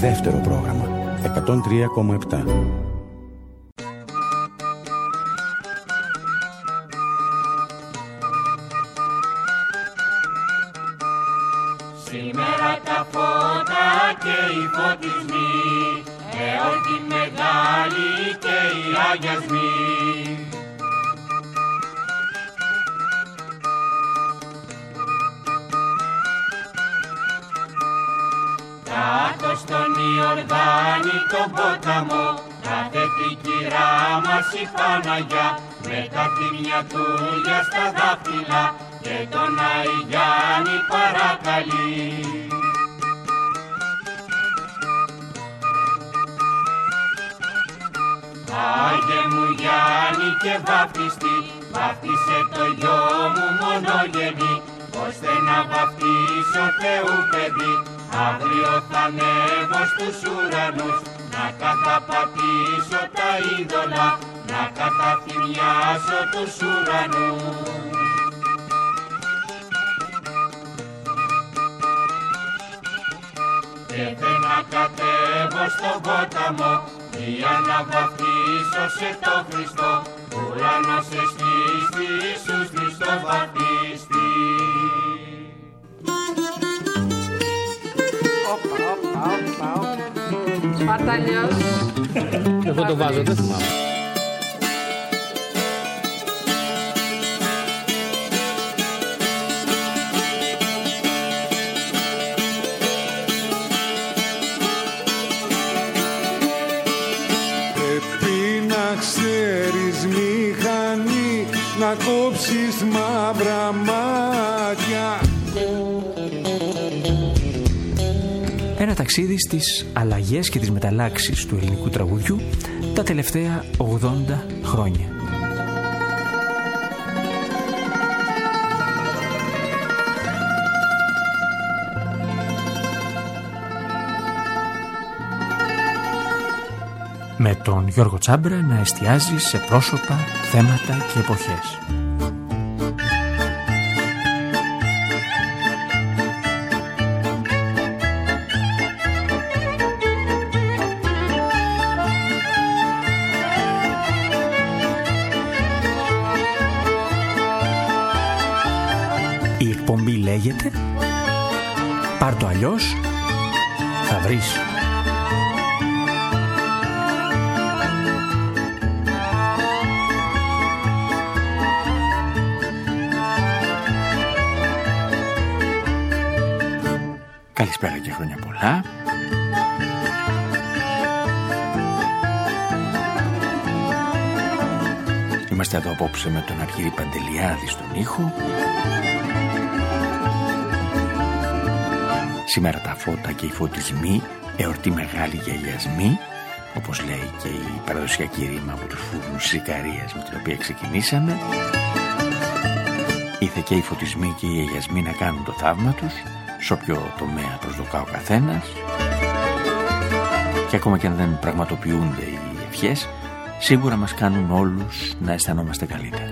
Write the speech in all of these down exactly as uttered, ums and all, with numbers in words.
Δεύτερο πρόγραμμα εκατόν τρία κόμμα επτά. Σήμερα τα φώτα και οι φωτισμοί, εορτή μεγάλη και οι αγιασμοί. Κάτω στον Ιορδάνη τον ποταμό, κάθεται η κυρά μας η Παναγιά, με τα θύμια τούλια στα δάχτυλα και τον Αϊγιάννη παρακαλεί. Άγιε μου Γιάννη και βαφτιστή, βάφτισε το γιο μου μονογενή, ώστε να βαφτίσω Θεού παιδί. Αύριο θα ανέβω στους ουρανούς, να καταπατήσω τα είδωλα, να καταθυμιάσω τους ουρανούς. Και θε να κατέβω στον ποταμό, για να βαφτίσω σε το Χριστό, ουρανός εστίστη, Ιησούς Χριστός βαφτίστη. Σπαρταλιός. Εγώ το βάζω, δεν θυμάμαι. Πρέπει να ξέρεις μηχανή, να κόψεις μαύρα μάτια. Ένα ταξίδι στις αλλαγές και τις μεταλλάξεις του ελληνικού τραγουδιού τα τελευταία ογδόντα χρόνια. Με τον Γιώργο Τσάμπρα να εστιάζει σε πρόσωπα, θέματα και εποχές. Η εκπομπή λέγεται «Πάρ' το αλλιώς, θα βρεις». Καλησπέρα και χρόνια πολλά. Είμαστε εδώ απόψε με τον Αργύρη Παντελιάδη στον ήχο. Σήμερα τα φώτα και οι φωτισμοί, εορτή μεγάλη για αγιασμοί, όπως λέει και η παραδοσιακή ρήμα από τους φούρνους της Ικαρίας με την οποία ξεκινήσαμε. Ήθε και οι φωτισμοί και οι αγιασμοί να κάνουν το θαύμα τους, σε όποιο τομέα προσδοκά ο καθένας. Και ακόμα και αν δεν πραγματοποιούνται οι ευχές, σίγουρα μας κάνουν όλους να αισθανόμαστε καλύτερα.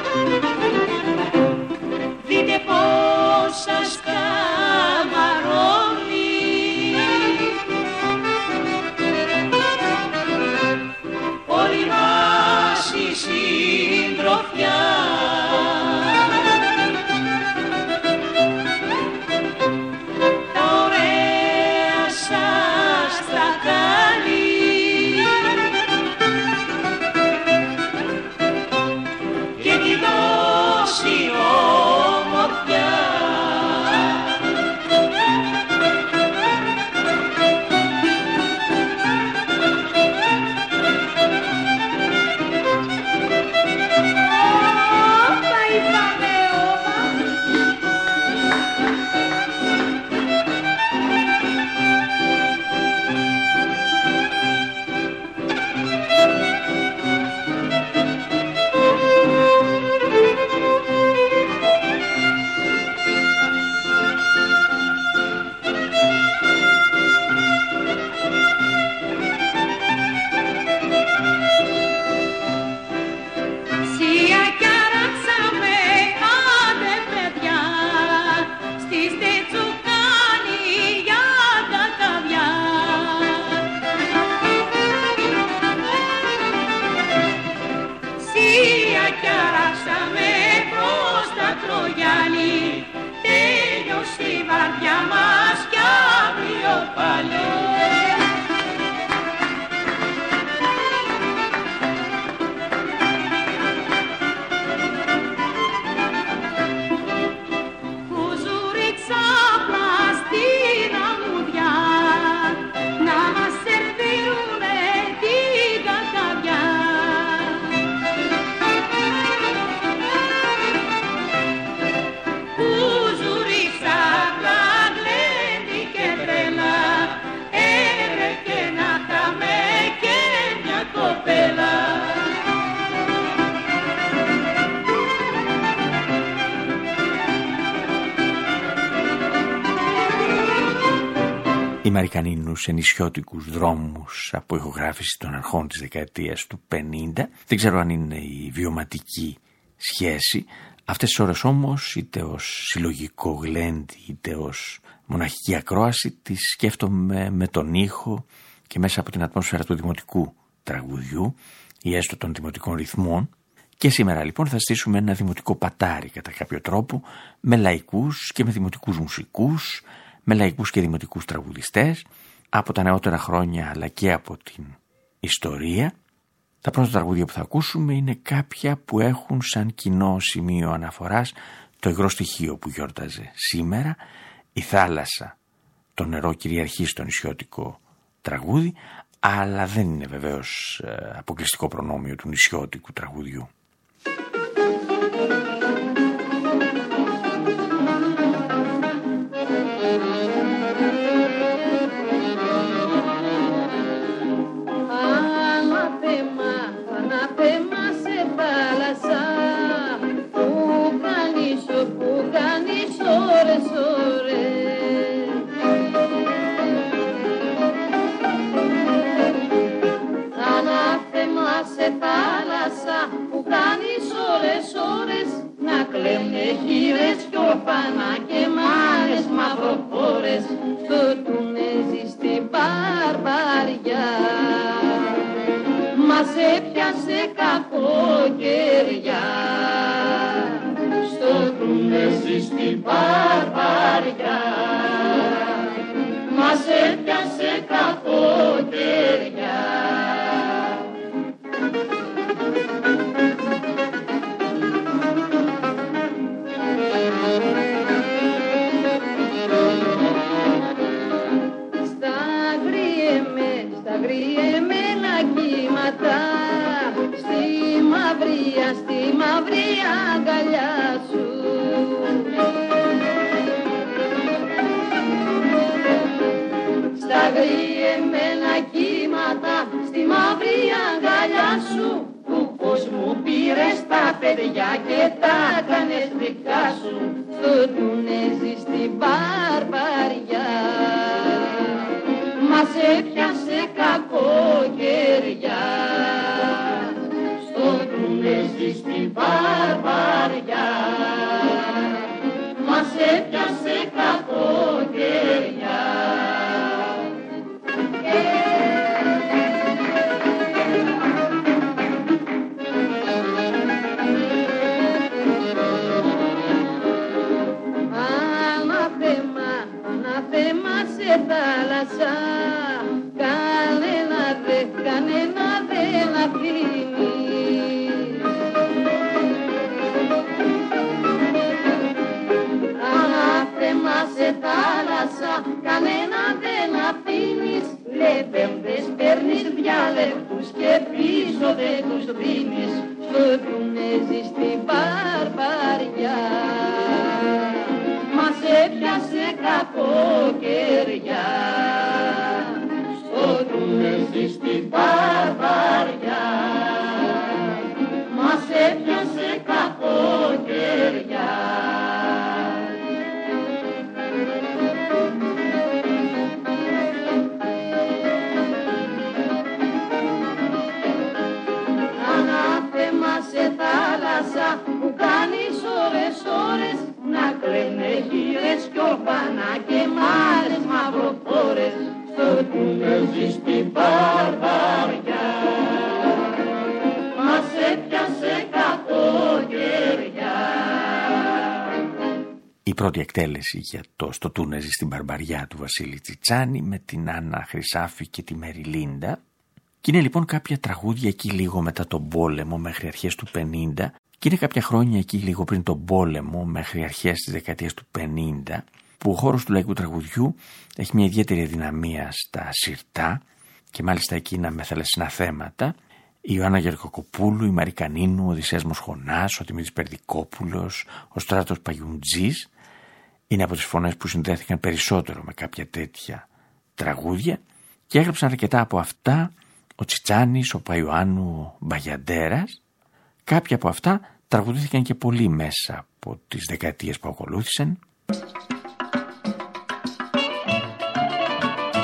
Δείτε πόσα σκαμαρώ οι Μαρικανίνους σε νησιώτικους δρόμους από ηχογράφηση των αρχών της δεκαετίας του πενήντα. Δεν ξέρω αν είναι η βιωματική σχέση. Αυτές τις ώρες όμως, είτε ως συλλογικό γλέντι είτε ως μοναχική ακρόαση, τη σκέφτομαι με τον ήχο και μέσα από την ατμόσφαιρα του δημοτικού τραγουδιού ή έστω των δημοτικών ρυθμών. Και σήμερα λοιπόν θα στήσουμε ένα δημοτικό πατάρι κατά κάποιο τρόπο, με λαϊκούς και με δημοτικούς μουσικούς, με λαϊκούς και δημοτικούς τραγουδιστές από τα νεότερα χρόνια αλλά και από την ιστορία. Τα πρώτα τραγούδια που θα ακούσουμε είναι κάποια που έχουν σαν κοινό σημείο αναφοράς το υγρό στοιχείο που γιόρταζε σήμερα, η θάλασσα. Το νερό κυριαρχεί στο νησιώτικο τραγούδι, αλλά δεν είναι βεβαίως αποκλειστικό προνόμιο του νησιώτικου τραγουδιού. Η πρώτη εκτέλεση για το «Στο Τούνεζι στην Μπαρμπαριά» του Βασίλη Τσιτσάνη με την Άννα Χρυσάφη και τη Μέρη Λίντα. Και είναι λοιπόν κάποια τραγούδια εκεί λίγο μετά τον πόλεμο μέχρι αρχές του πενήντα και είναι κάποια χρόνια εκεί λίγο πριν τον πόλεμο μέχρι αρχές της δεκαετίας του πενήντα που ο χώρος του λαϊκού τραγουδιού έχει μια ιδιαίτερη αδυναμία στα σιρτά και μάλιστα εκείνα με θαλασσινά θέματα. Η Ιωάννα Γερκοκοπούλου, η Μαρικανίνου, ο Οδυσσέας Μοσχονάς, ο Δημήτρης Περδικόπουλος, ο Στράτος Παγιουντζής είναι από τις φωνές που συνδέθηκαν περισσότερο με κάποια τέτοια τραγούδια και έγραψαν αρκετά από αυτά ο Τσιτσάνης, ο Παϊωάννου, ο Μπαγιαντέρας. Κάποια από αυτά τραγουδήθηκαν και πολύ μέσα από τις δεκαετίες που ακολούθησαν.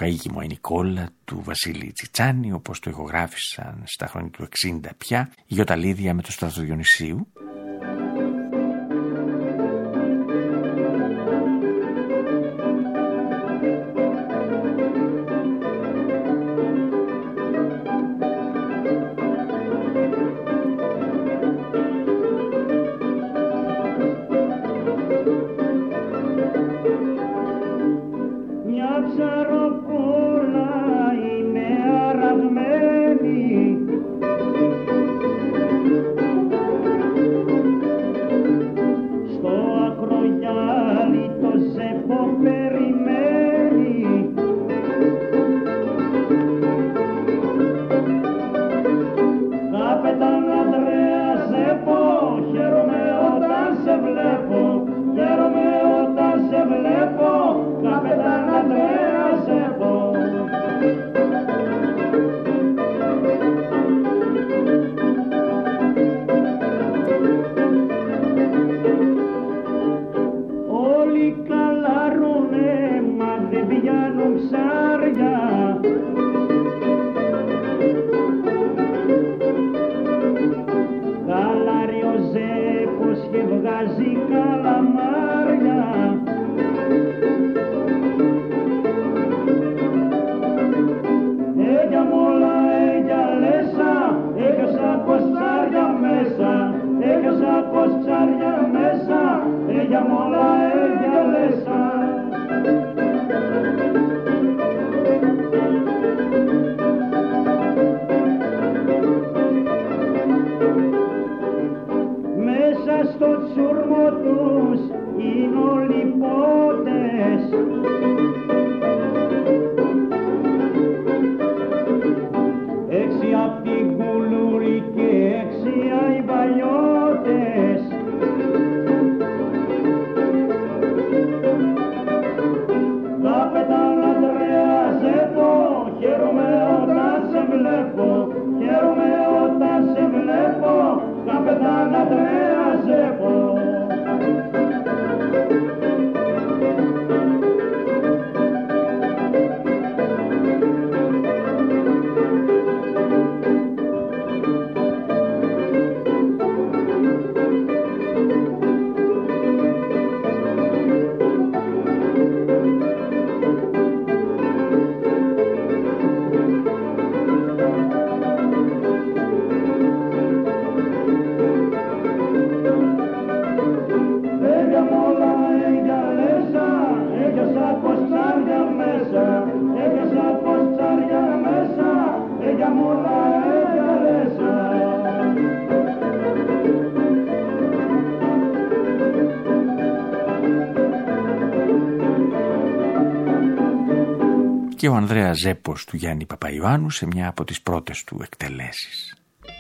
Καΐκι μου η Νικόλα του Βασίλη Τσιτσάνη, όπως το ηχογράφησαν στα χρόνια του εξήντα πια η Γιώτα Λίδια με το Στράτο Διονυσίου. Και ο Ανδρέας Ζέπος του Γιάννη Παπαϊωάννου σε μια από τις πρώτες του εκτελέσεις.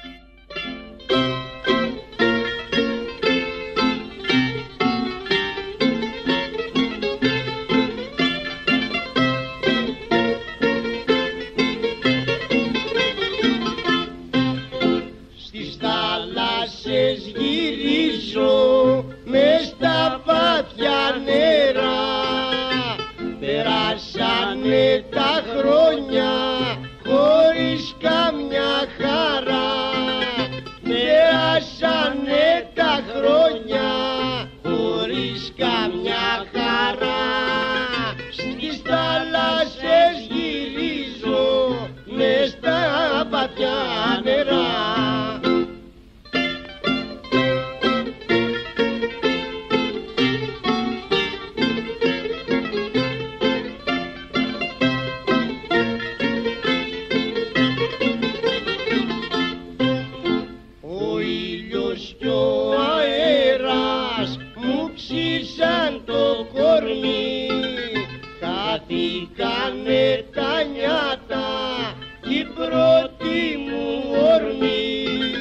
Στις θάλασσες γυρίζω μες στα βαθιά νερά, περάσανε τα χρόνια χωρίς καμιά χαρά. Περάσανε τα χρόνια χωρίς καμιά χαρά. Στις θάλασσες γυρίζω μες στα βαθιά νερά. Χάθηκανε τα νιάτα κι η πρώτη μου ορμή.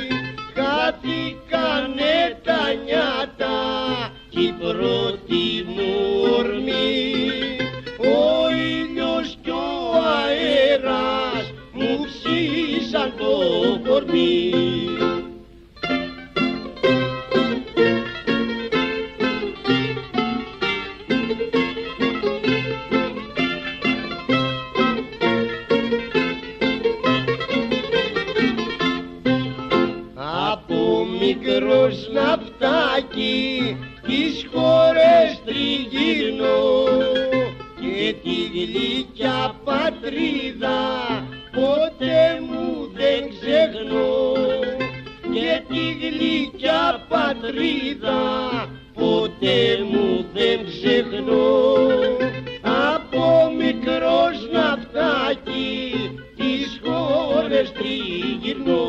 Χάθηκανε τα νιάτα κι η πρώτη μου ορμή. Ο ήλιος κι ο αέρας μου ψήσαν το κορμί. μικρός ναυτάκι τις χώρες τριγυρνώ και τη γλυκιά πατρίδα ποτέ μου δεν ξεχνώ και τη γλυκιά πατρίδα ποτέ μου δεν ξεχνώ. Από μικρός ναυτάκι τις χώρες τριγυρνώ.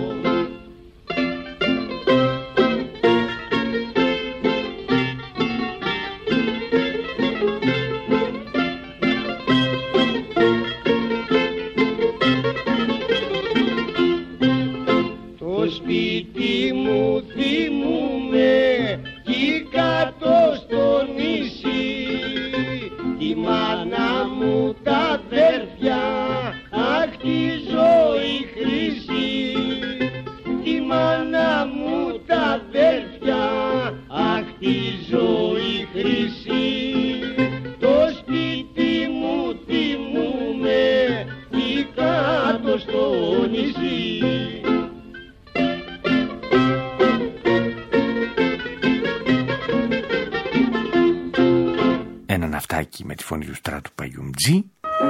Το σπίτι μου θυμούμε κι κάτω στο νησί, τη μάνα μου τα αδέρφια, αχ τη ζωή χρυσή. Τη μάνα μου τα αδέρφια, αχ τη ζωή χρυσή. Το σπίτι μου θυμούμε κι κάτω στο νησί. Ένα ναυτάκι με τη φωνή του Στράτου Παγιουμτζή.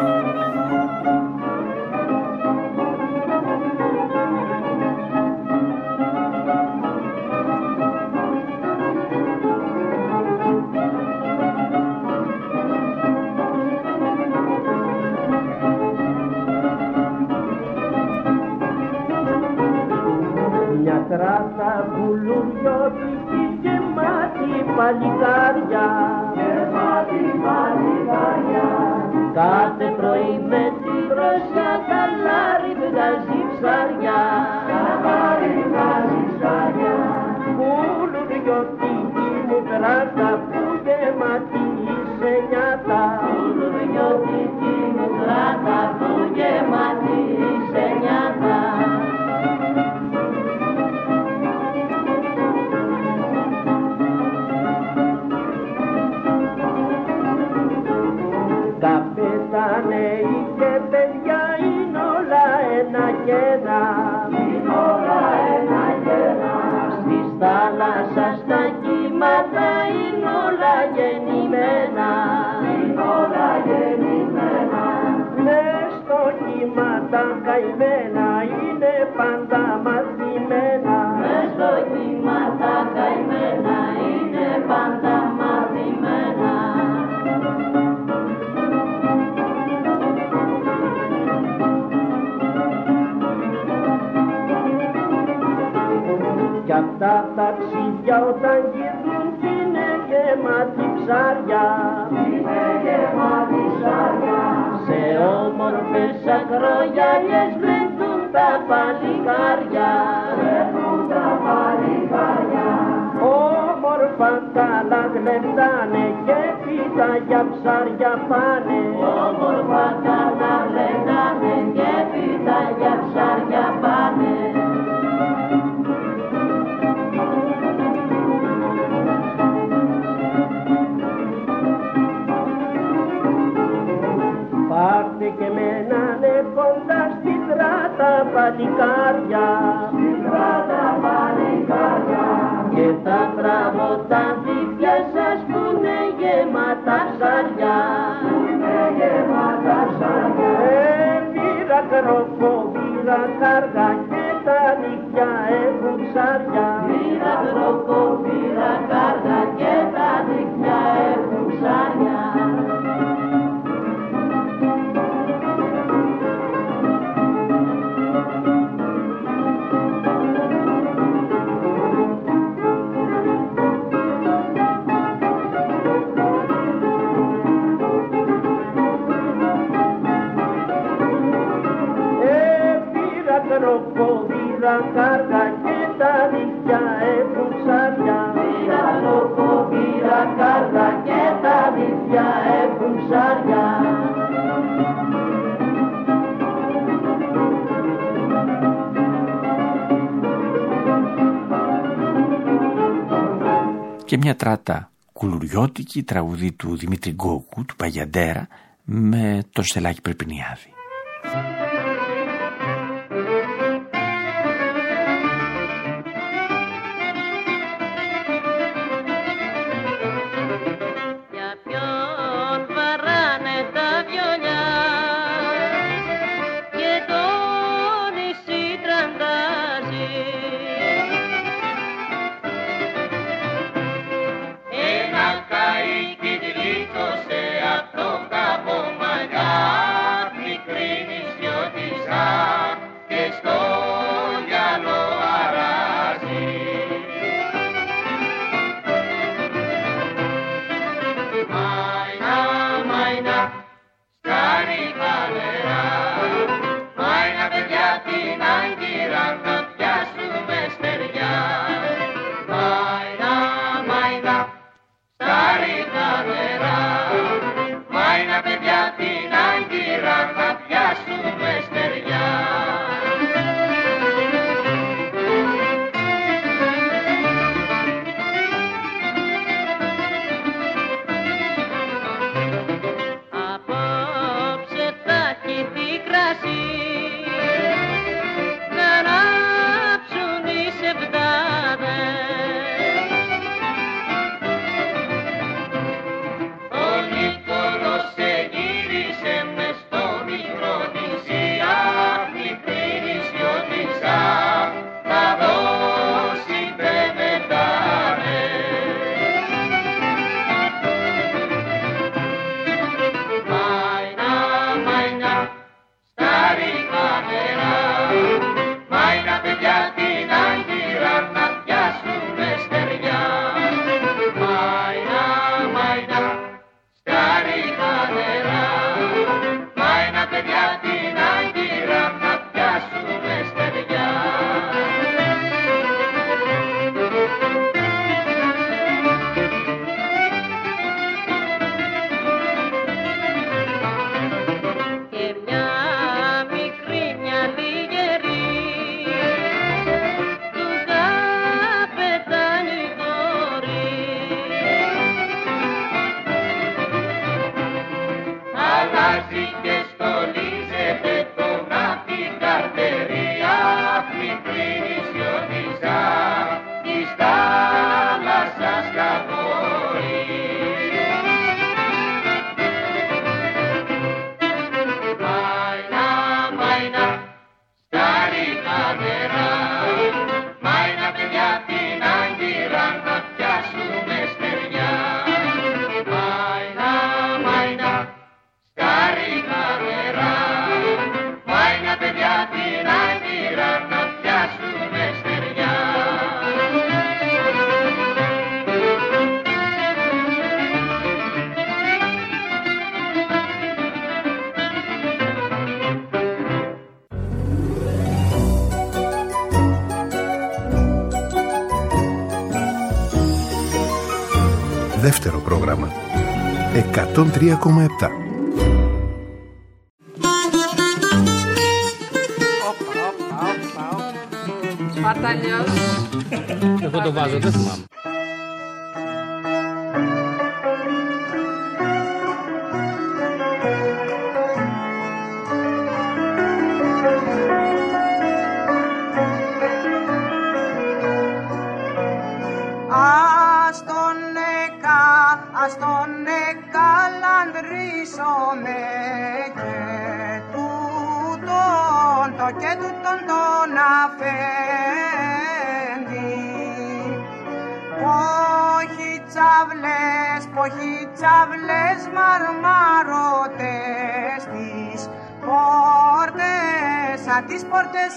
Μια τράτα βουλουριώτικη γεμάτη παλικάρια, γεμάτη παλικάρια. Κάθε πρωί με την μπροστά τα λάρι βγάζει ψάρια, τα λάρι βγάζει ψάρια. Βουλουριώτικη μου τράτα που γεμάτη σε νιάτα, βουλουριώτικη μου τράτα που γεμάτη σε νιάτα. Καπετάνεοι και παιδιά είναι όλα ένα και ένα, είναι όλα ένα και ένα. Στις θάλασσας τα κύματα είναι όλα γεννημένα, είναι όλα γεννημένα. Μες στο κύμα τα καημένα είναι πάντα μαθημένα, μες στο κύμα τα καημένα είναι πάντα μαθημένα. Κι απ' τα ταξίδια όταν γυρνούν είναι γεμάτη ψάρια, είναι γεμάτη ψάρια. Σε όμορφες ακρογιαλιές βλέπουν τα παλικάρια, βλέπουν τα παλικάρια. Όμορφα καλά γλεντάνε και πίτα για ψάρια πάνε, όμορφα καλά γλεντάνε και πίτα για ψάρια πάνε. Πάρτε και μένανε κοντά στην τράτα παλικάρια, στην τράτα παλικάρια. Και τα τραγωταδίφια σας που είναι γεμάτα ψάρια, που είναι γεμάτα ψάρια. Ε, πήρα κροκοβίρα κάργα και τα νυχιά έχουν ψάρια, πήρα κροκοβίρα κάργα και τα νυχιά έχουν ψάρια. Κροκοβίρα κάργα και τα νυχιά έχουν ψάρια, πήρα κροκοβίρα κάργα και τα νυχιά έχουν ψάρια. Και μια τράτα κουλουριώτικη, τραγουδί του Δημήτρη Γκόκου, του Παγιαντέρα, με το Στελάκη Περπινιάδη. δεύτερο πρόγραμμα. εκατόν τρία κόμμα επτά. Παταλιός. Εγώ το βάζω, δεν θυμάμαι. Ας τον εκα, ας τον εκαλαντρίσομαι και τούτον, το και τούτον τον αφέντη. Πόχοι τσαβλές, πόχοι τσαβλές μαρμαρωτές τις πόρτες, σαν τις πόρτες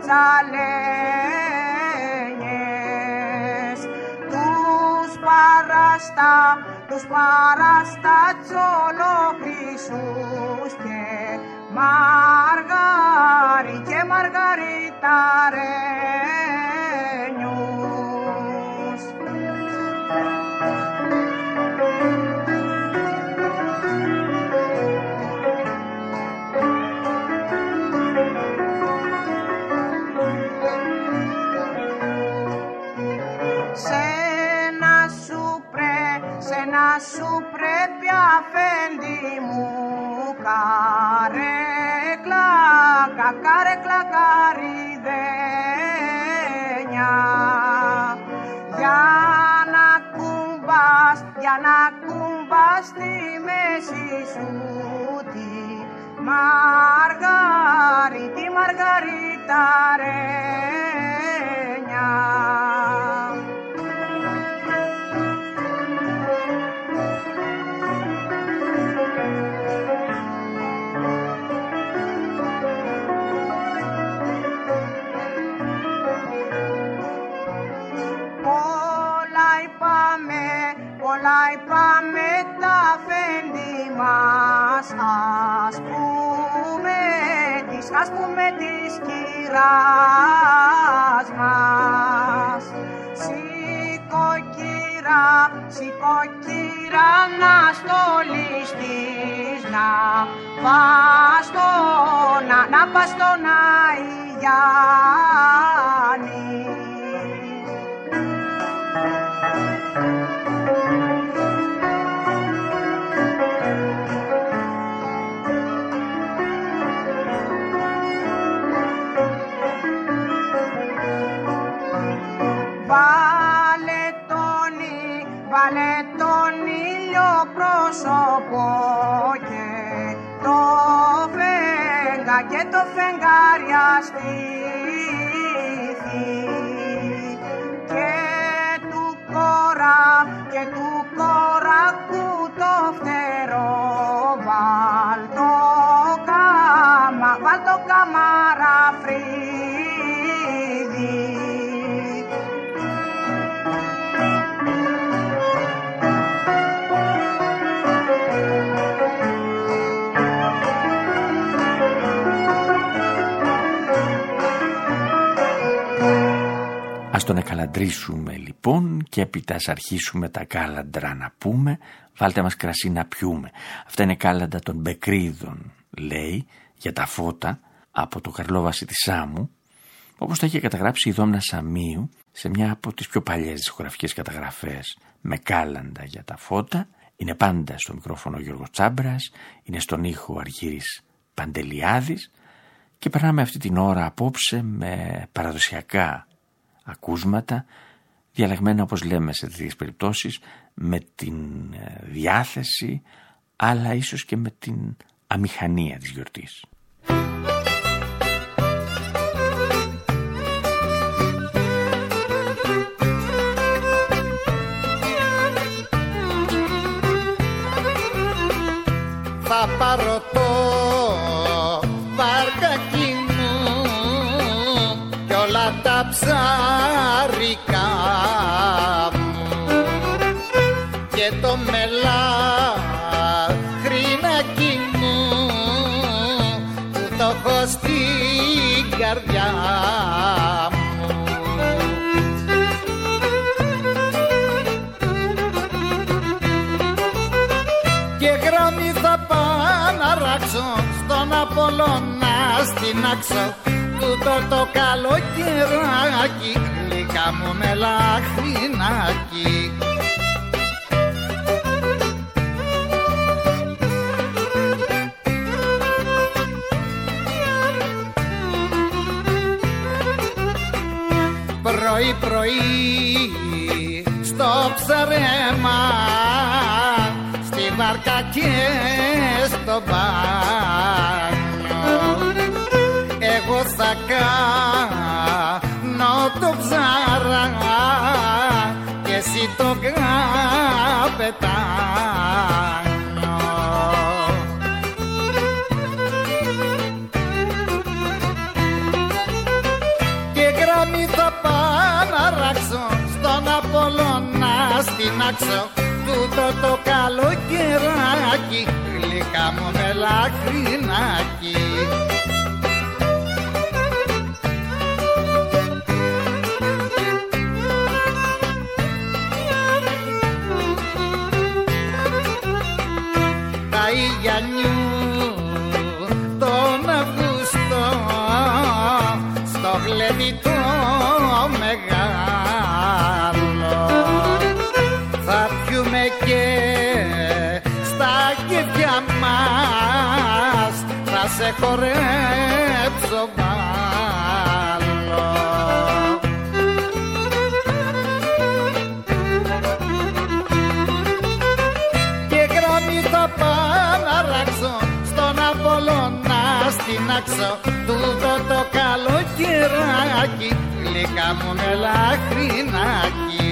ατσαλένιες. Τους παραστά, τους παραστά τσολοχρυσούς και μαργαρί και μαργαριταρένιους. Σένα σου πρέπει αφέντη μου καρέκλα, καρέκλα καριδένια, για να κουμπάς, για να κουμπάς στη μέση σου τη μαργαρί, τη μαργαριταρένια. Πολλά είπαμε τα αφέντη μας, ας πούμε της, ας πούμε της κυράς μας. Σήκω κύρα, σήκω κύρα να στολιστείς, να πας στον, να, να πας στον Αϊγιάννη. Βάλε τον ήλιο πρόσωπο και το φεγγα και το φεγγάρι αστήθη και του κορά και του κορακού το φτερό βάλ το κάμα, βάλ το καμαραφρίδι. Ας τον εκαλαντρίσουμε λοιπόν και έπειτα ας αρχίσουμε τα κάλαντρα να πούμε, βάλτε μας κρασί να πιούμε. Αυτά είναι κάλαντα των Μπεκρίδων, λέει, για τα φώτα από το Καρλόβαση της Σάμου, όπως τα είχε καταγράψει η Δόμνα Σαμίου σε μια από τις πιο παλιές δισκογραφικές καταγραφές με κάλαντα για τα φώτα. Είναι πάντα στο μικρόφωνο ο Γιώργος Τσάμπρας, είναι στον ήχο ο Αργύρης Παντελιάδης και περνάμε αυτή την ώρα απόψε με παραδοσιακά ακούσματα, διαλεγμένα όπως λέμε σε τέτοιες περιπτώσεις με την διάθεση αλλά ίσως και με την αμηχανία της γιορτής. Θα πάρω το βαρκάκι μου κι όλα τα ψάρικα μου και το μελάχρινάκι μου που το έχω στην καρδιά μου. Απόλλωνα στην άξο, τούτο το καλοκαιράκι, γλυκά μου με λαχρινάκι. Πρωί πρωί στο ψαρέμα, στη βάρκα και στο μπάνιο, εγώ θα κάνω το ψάρα και εσύ το καπετάνιο. Και γραμμή θα πάω να ράξω στον Απόλλωνα στην άξο, τούτο το καλοκαιράκι, γλυκά μου με λαχρινάκι. Τα Ιγιαννιού τον Αυγούστο, στο γλέντι το μεγάλο, θα πιούμε και στα κεφιά μας, θα σε χορέψω βάλω. Και γραμμή θα πάω να ράξω στον Απόλλωνα στην άξο, τούτο το καλοκαιράκι, γλυκά μου με λαχρινάκι.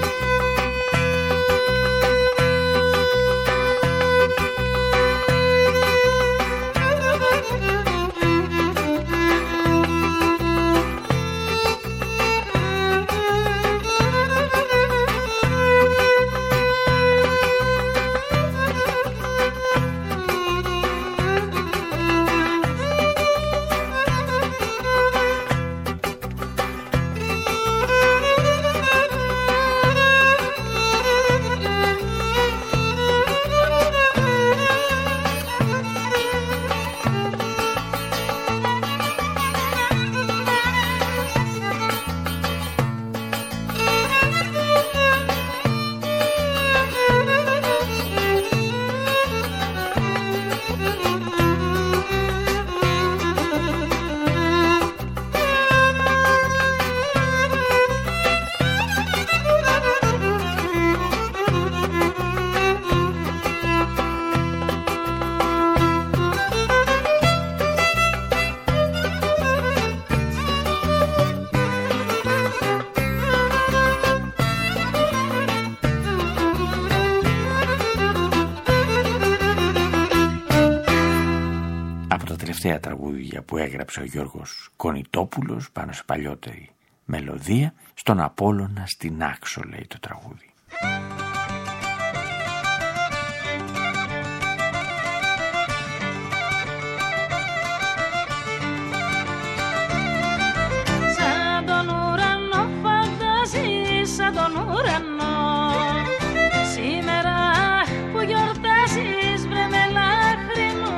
Τραγούδια που έγραψε ο Γιώργος Κονιτόπουλος πάνω σε παλιότερη μελωδία. Στον Απόλλωνα στην άξο λέει το τραγούδι. Σαν τον ουρανό φαντάζεις, σαν τον ουρανό, σήμερα που γιορτάζεις βρε με λαχρινό.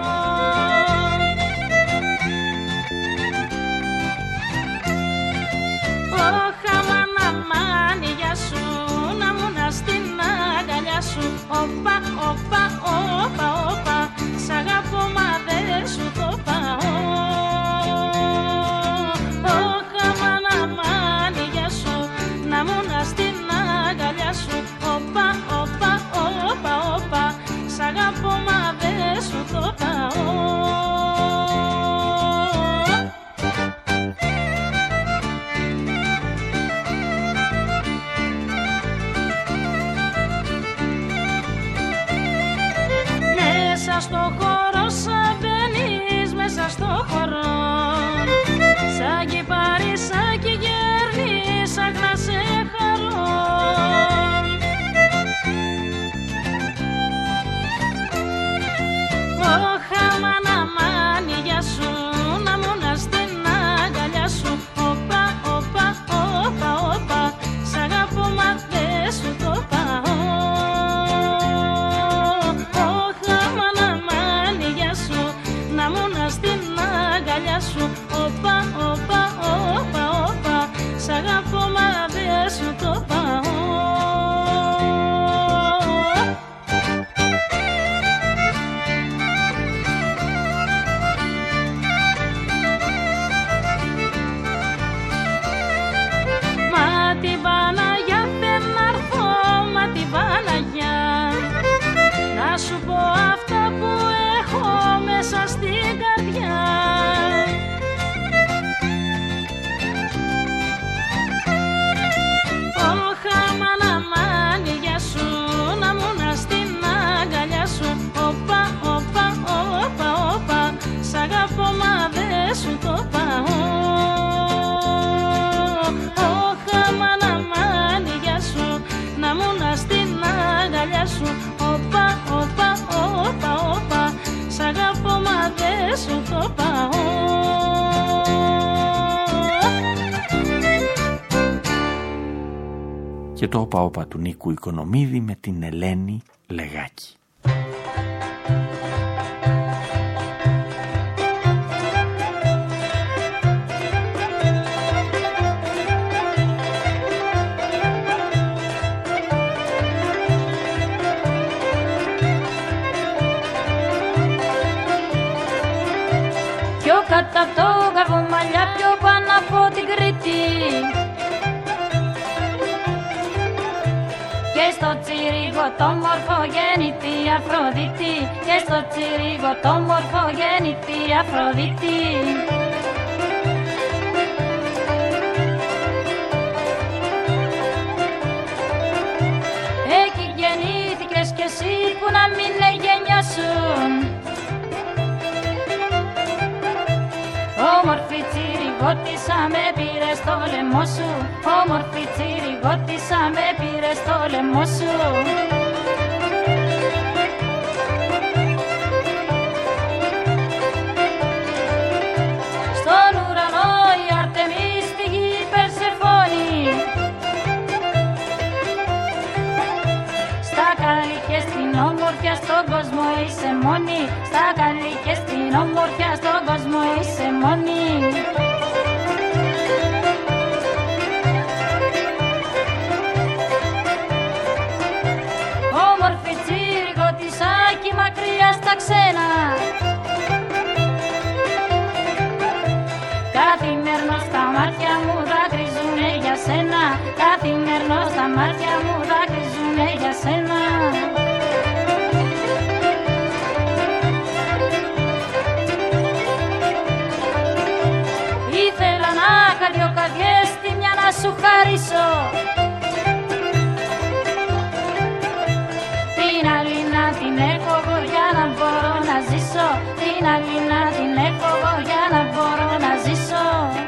Όπα, όπα, όπα, όπα, σ' αγαπώ μα δεν σου το πάω. Όχα μάνα μάνι σου, να μούνα στην αγκαλιά σου. Όπα, όπα, όπα, όπα, σ' αγαπώ μα δεν σου το πάω. Στο χώρο σαν μπαίνεις μέσα στο χώρο, σαν κυπάρι, σαν κι γέρνεις, σαν να σε χαρώ. Όχα μάνα μάνι για σου, να μούνα στην αγκαλιά σου. Όπα, όπα, όπα, όπα, σ' αγαπώ μα δεν σου το πάω. Να μούνα στην και το όπα όπα του Νίκου Οικονομίδη με την Ελένη Λεγάκη. Πιο κάτω απ' το Καρβομαλιά, πιο πάνω από την Κρήτη, και στο τσιρίγο το μορφό γεννητή Αφροδίτη, και στο τσιρίγο το μορφό γεννητή Αφροδίτη. Εκεί γεννήθηκες κι εσύ που να μην εγενιάσουν, όμορφη τσιριγώτισσα με πήρε στο λαιμό σου, όμορφη τσιριγώτισσα με πήρε στο λαιμό σου. Στον ουρανό η Αρτεμή, στη γη η Περσεφόνη, στα καλή και στην όμορφια στον κόσμο είσαι μόνη, στα καλή και στην όμορφια στον κόσμο είσαι μόνη. Όμορφη τσιριγωτισάκι μακριά στα ξένα, καθημερινώς τα μάτια μου δάκρυζουνε για σένα, καθημερινώς τα μάτια μου δάκρυζουνε για σένα. Ήθελα να είχα δυο καρδιές, τη μια να σου χαρίσω, την άλλη να την έχω εγώ για να μπορώ να ζήσω, την άλλη να την έχω εγώ για να μπορώ να ζήσω.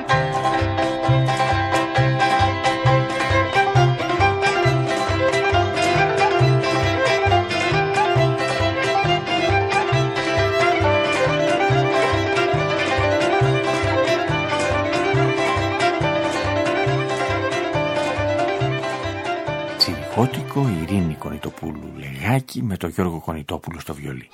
Τσιρικότικο, η Ειρήνη Κονιτοπούλου Λεγάκη με τον Γιώργο Κονιτόπουλο στο βιολί.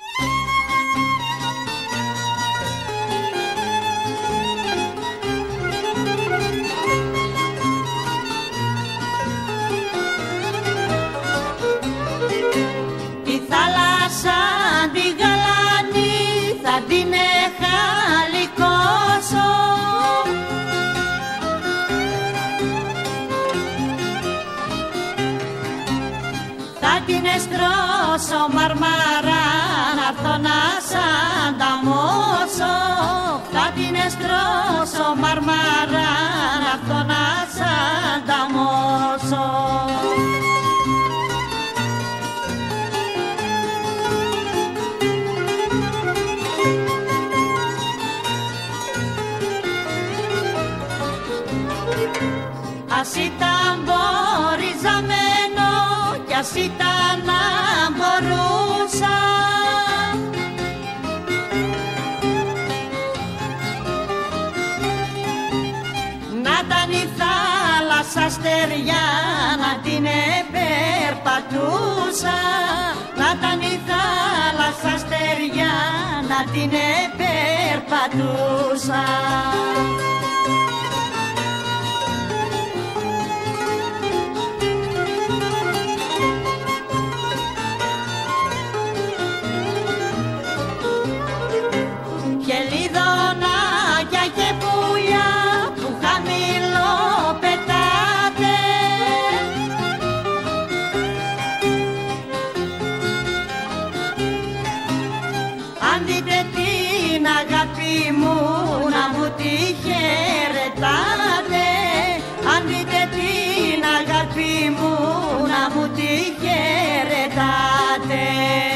Τη θάλασσα τη γαλάνη θα την εχαλικώσω, θα την εστρώσω μαρμάρα να'ρθω να σ' ανταμώσω, θα την εστρώσω μαρμάρα να'ρθω να σ' ανταμώσω. Ας ήταν μποριζαμένο κι ας ήταν να μπορούσα, να ήταν η θάλασσα στεριά να την επερπατούσα, να ήταν η θάλασσα στεριά να την επερπατούσα. Χελιδονάκια και πουλιά που χαμηλό πετάτε, αν δείτε την αγάπη μου να μου τη χαιρετάτε, αν δείτε την αγάπη μου να μου τη χαιρετάτε.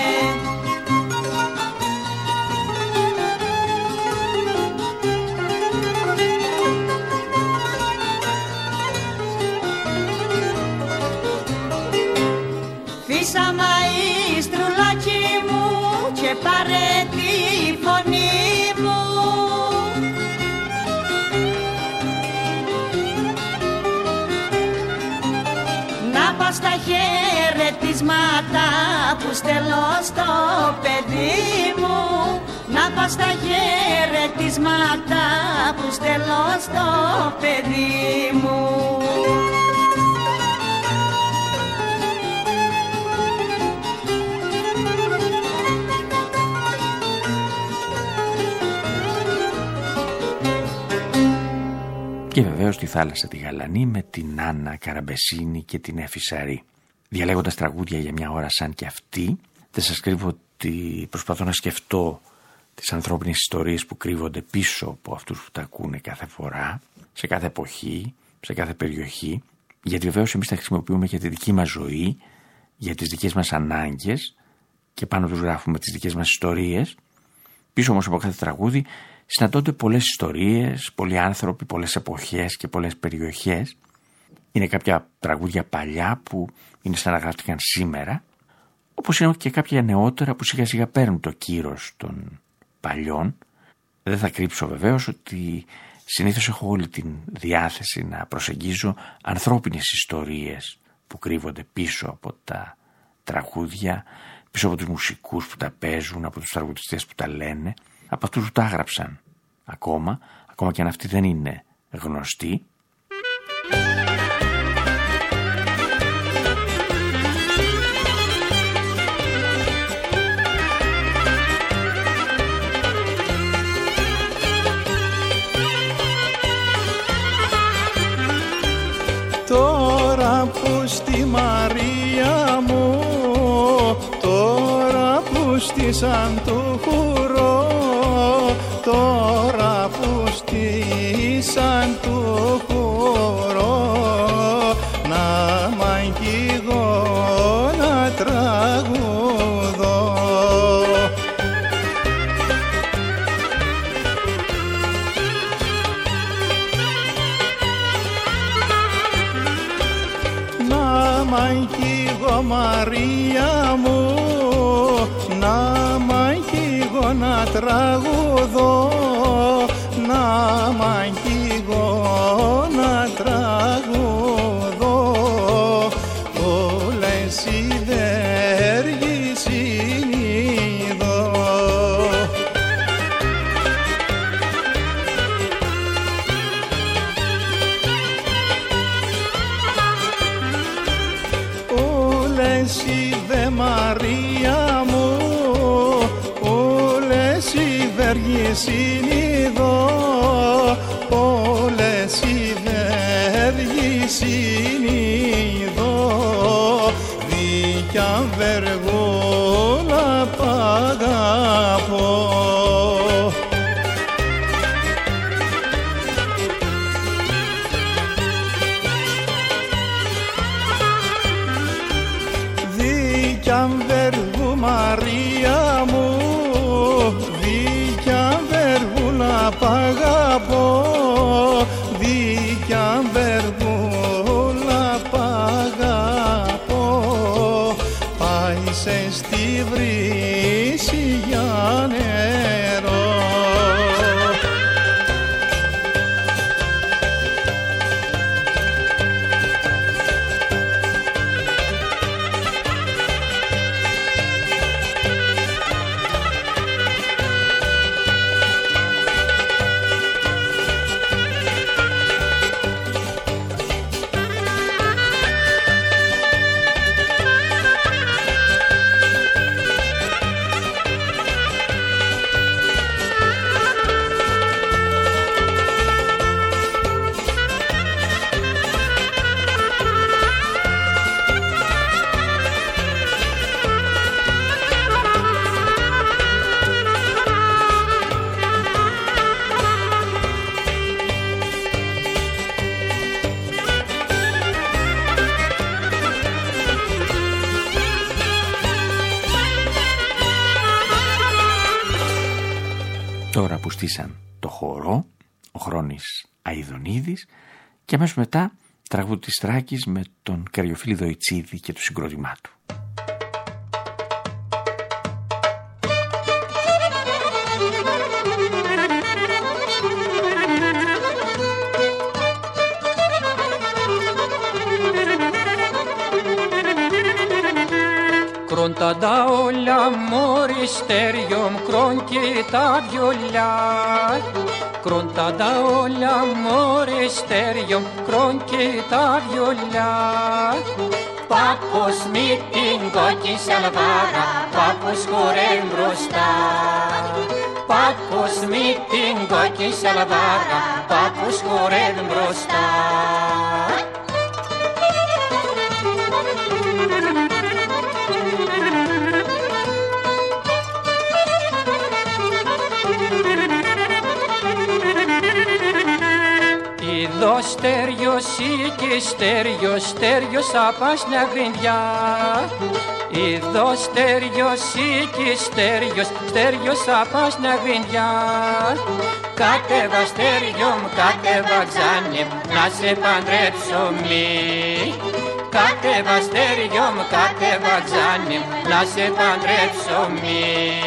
Φύσα μαΐστρουλάκι μου και πάρε τη φωνή μου, να πας τα χαιρετίσματα που στέλνω στο παιδί μου. Να πας τα χαιρετίσματα που στέλνω στο παιδί μου. Και βεβαίως τη θάλασσα τη γαλανή με την Άννα Καραμπεσίνη και την Έφη Σαρή. Διαλέγοντας τραγούδια για μια ώρα σαν και αυτή, δεν σας κρύβω ότι προσπαθώ να σκεφτώ τις ανθρώπινες ιστορίες που κρύβονται πίσω από αυτούς που τα ακούνε κάθε φορά, σε κάθε εποχή, σε κάθε περιοχή, γιατί βεβαίως εμείς τα χρησιμοποιούμε για τη δική μας ζωή, για τις δικές μας ανάγκες και πάνω τους γράφουμε τις δικές μας ιστορίες. Πίσω όμως από κάθε τραγούδι συναντώνται πολλές ιστορίες, πολλοί άνθρωποι, πολλές εποχές και πολλές περιοχές. Είναι κάποια τραγούδια παλιά που είναι σαν να γράφτηκαν σήμερα, όπως είναι και κάποια νεότερα που σιγά σιγά παίρνουν το κύρος των παλιών. Δεν θα κρύψω βεβαίως ότι συνήθως έχω όλη την διάθεση να προσεγγίζω ανθρώπινες ιστορίες που κρύβονται πίσω από τα τραγούδια, πίσω από τους μουσικούς που τα παίζουν, από τους τραγουδιστές που τα λένε, από αυτούς που τα έγραψαν. Ακόμα, ακόμα και αν αυτοί δεν είναι γνωστοί. Τώρα που στη Μαρία μου, τώρα που στη σαν του χουρό, τώρα που στη σαν του χουρό, να μ' αγγίγω να τραγουδώ. Να μ' αγγίγω Μαρία μου, να μ' αγγίγω να τραγουδώ, να μ' αγγίγω να τραγουδώ. Όλες οι δέργες είναι εδώ. Όλες οι δε Μαρία μου, όλες οι βέργες είναι εδώ, όλες οι βέργες είναι εδώ, δίκια βεργούλα π' αγαπώ. Δίκια βεργού Μαρία μου, δίκια βεργούλα π' αγαπώ, δίκια βεργούλα π' αγαπώ. Πάει σε στη βρύση για νερό. Τώρα που στήσαν το χορό, ο Χρόνης Αηδονίδης, και αμέσως μετά τραγούδι της Θράκης με τον Καριοφίλη Δοϊτσίδη και το συγκρότημά του. Κρόντα τα όλα μοριστέριον κρόν και τα βιολιά. Κρόντα τα όλα μοριστέριον κρόν και τα βιολιά. Πάπος με την κόκκι σαλβάρα, πάπος χορεύει μπροστά. Πάπος με την κόκκι σαλβάρα, πάπος χορεύει μπροστά. Εδώ στέριος ή και στέριος, στέριος απάσνια γρινδιά. Εδώ στέριος ή και στέριος, στέριος απάσνια γρινδιά. Κάτεβα στέριο μου, κάτεβα ξάνι, να σε παντρέψω μη. Κάτεβα στέριο μου, κάτεβα ξάνι, να σε παντρέψω μη.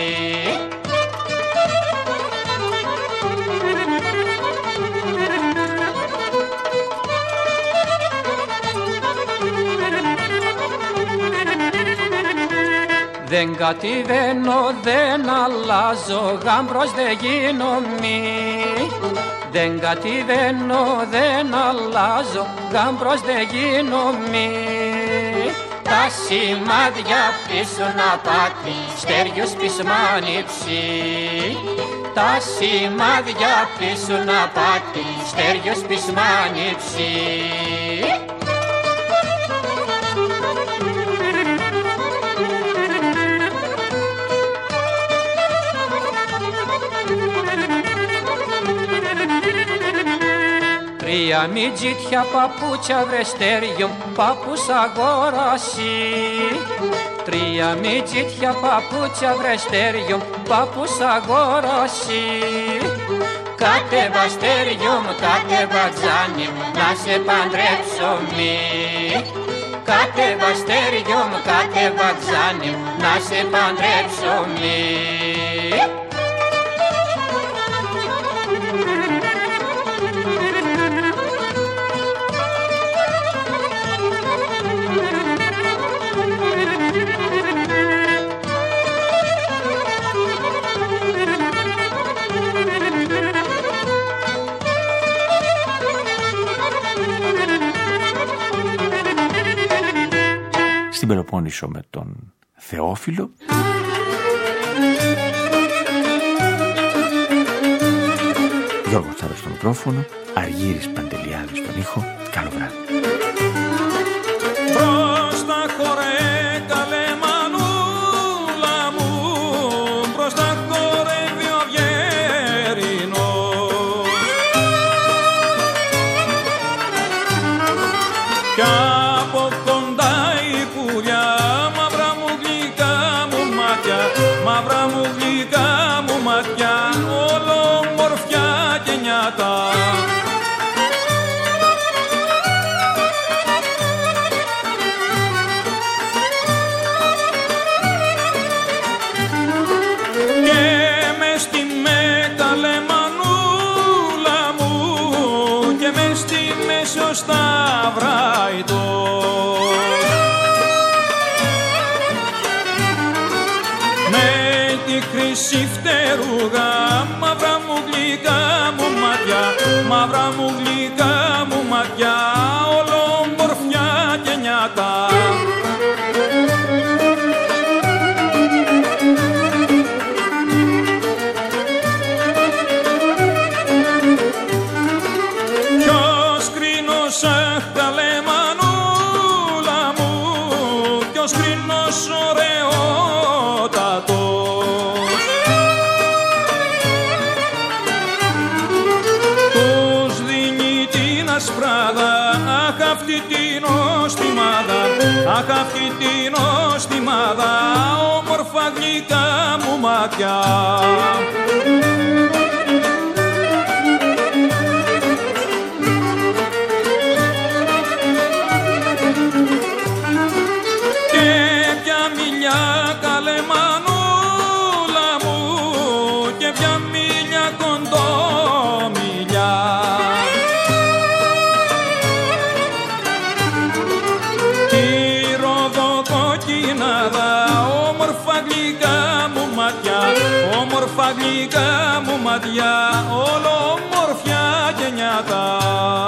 Δεν κατηβαίνω, δεν αλλάζω, γάμπρος δεν γίνομαι. Δεν κατηβαίνω, δεν αλλάζω, γάμπρος δεν γίνομαι. Τα σημάδια πίσω να πάτε, στέριος πίσω μ' άνοιψη. Τα σημάδια πίσω να πάτε, στέριος πίσω μ' άνοιψη. Τρία μιτζίτια παπούτσια βρε στέριο, πάπους αγόρασι. Τρία μιτζίτια παπούτσια βρε στέριο, πάπους αγόρασι. Κάτεβα στέριο μου, κάτεβα ξάνι, να σε παντρέψω μη. Κάτεβα στέριο μου, κάτεβα ξάνι, να σε παντρέψω μη. Στην Πελοπόννησο με τον Θεόφιλο. Γιώργο Τσάρας στο μικρόφωνο, Αργύρης Παντελιάδης στον ήχο. Καλό βράδυ. Προς τα χωρέ καλέ μανούλα μου, προς τα χορεύει ο Βιερινός. Κι από κοντά η πουλιά, μαύρα μου γλυκά μου μάτια, μαύρα μου γλυκά μου μάτια, όλο μορφιά και νιάτα. Φτερούγα, μαύρα μου γλυκά μου μάτια, μαύρα μου γλυκά μου μάτια, όλο μορφιά και νιάτα. Ποιος κρίνος, αχ καλέ μανούλα μου, ποιος κρίνος ωραιότατο. Αχ αυτή την οστιμάδα, αχ αυτή την οστιμάδα, όμορφα γλυκά μου μάτια. Και πια μιλιά καλέ μανούλα μου, και πια μιλιά κοντό μιλιά. Τη ροδοκοκκινάδα γλυκά μου ματιά, όλο μορφιά και νιάτα.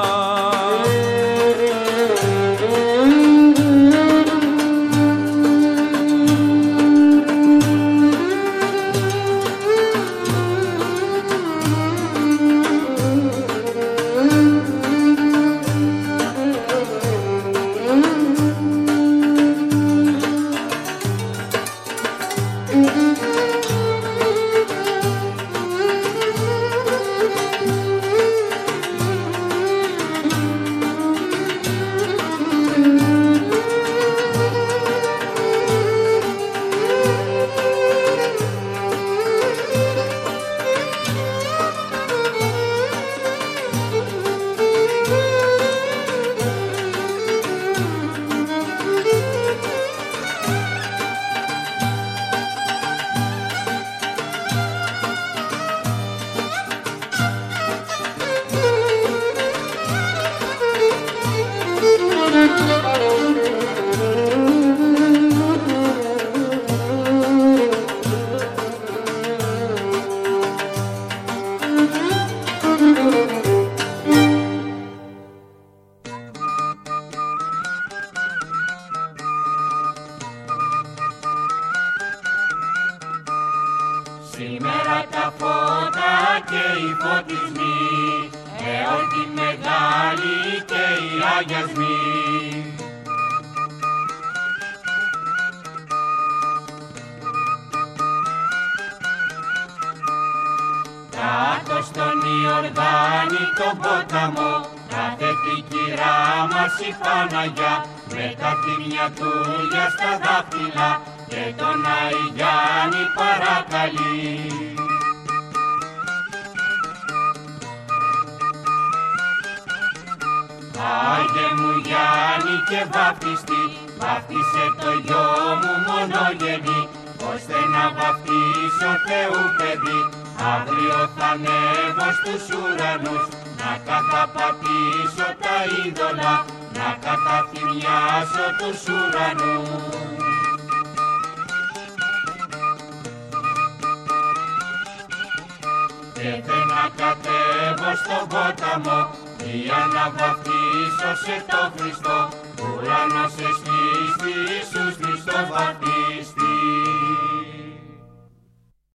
Σήμερα τα φώτα και οι φωτισμοί, εορτή μεγάλη και οι αγιασμοί. Κάτω στον Ιορδάνη τον ποταμό, κάθεται η κυρά μας η Παναγιά, με τα θύμια τούλια στα δάχτυλα και τον Αϊγιάννη παρακαλεί. Άγιε μου Γιάννη και βαφτιστή, βάφτισε το γιο μου μονογενή, ώστε να βαφτίσω Θεού παιδί. Αύριο θα ανέβω στους ουρανούς, να καταπατήσω τα είδωλα, να καταθυμιάσω τους ουρανούς. Και θε να κατέβω στον ποταμό, για να βαφτίσω σε το Χριστό, ουρανός εστίστη, Ιησούς Χριστός βαφτίστη.